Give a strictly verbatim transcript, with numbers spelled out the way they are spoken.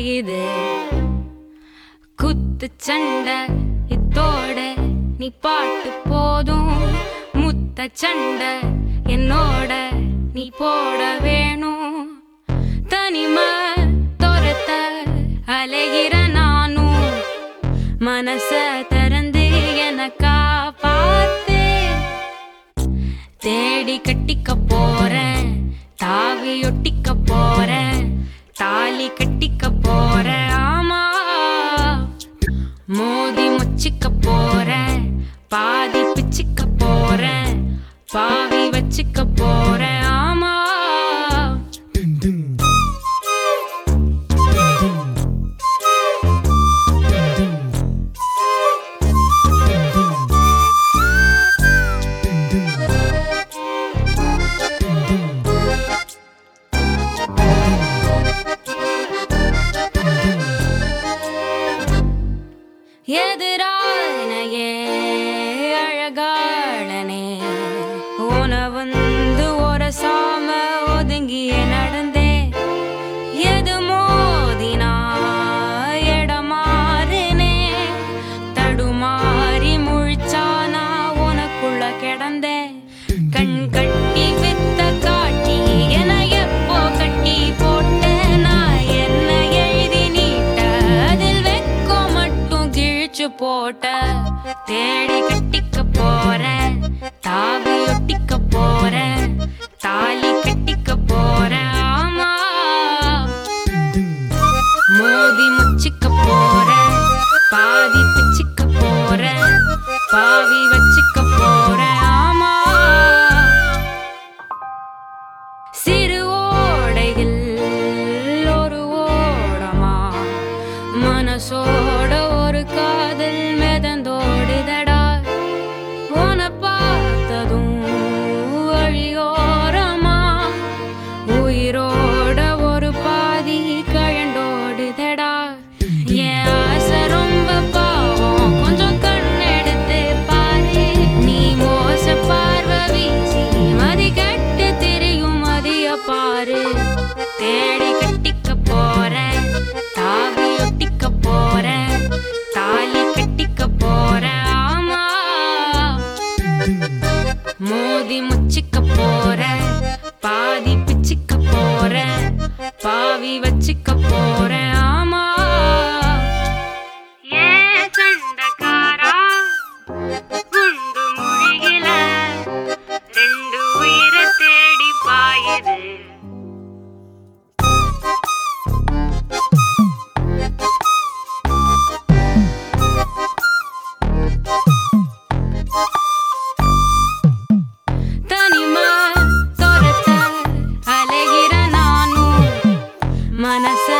பாயுது. குத்து சண்டை இத்தோட நீ பாட்டு போதும். முத்த சண்டை என்னோட நீ போட வேணும். தனிமை தோரத்த அலைகிற நானும் மனச திறந்து எனக்கா பார்த்து தேடி கட்டிக்க போறேன். தாவி ஒட்டிக்க போறேன். தாலி கட்டிக்க போறேன். ஆமா மோதி முச்சிக்க போறேன். பாதி பிச்சிக்க போறேன். பாவி வச்சுக்க போறேன். ஆமா எதிரானையே அழகாளனே உன வந்து ஒரு சாம ஒதுங்கிய நடந்தே. எது மோதினா எடமாறுனே தடுமாறி முழிச்சானா உனக்குள்ள கிடந்தே. கண் கட்டி வித்த காட்டி என எப்போ கட்டி போட்ட நான் என்ன எழுதி நீட்ட அதில் வெக்கோ மட்டும் கிழிச்சு போட்ட. தேடி கட்டிக்க போறேன். தாவி ஒட்டிக்க போறேன். தாலி கட்டிக்க போறேன். ஆமா மோதி முச்சிக்க போறேன். பாதி பிச்சிக்க போறேன். பாவி வச்சுக்க போறேன். ஆமா சிறு ஓடையில் ஒரு ஓடமா மனசோட ஒரு காதல் மிதந்தோடுதடா. உன பார்த்ததும் வழியோரமா உயிரோட ஒரு பாதி கழண்டோடுதடா. என் ஆசை ரொம்ப பாவம் கொஞ்சம் கண்ணெடுத்து பாரு. நீ மோச பார்வை வீசி மதி கட்டு திரியும் மதிய பாரு. தேடி கட்டிக்க போறேன். தாவி ஒட்டிக்க போறேன். தாலி கட்டிக்க போறேன். ஆமா மோதி முச்சிக்க போறேன். பாதி பிச்சிக்க போறேன். பாவி வச்சுக்க போறேன். ஆமா ஏன் சண்டக்காரா குண்டு முழுகில ரெண்டு உயிரை தேடி பாயுது. தனிமை தோரத்த அலைகிற நானும் மனச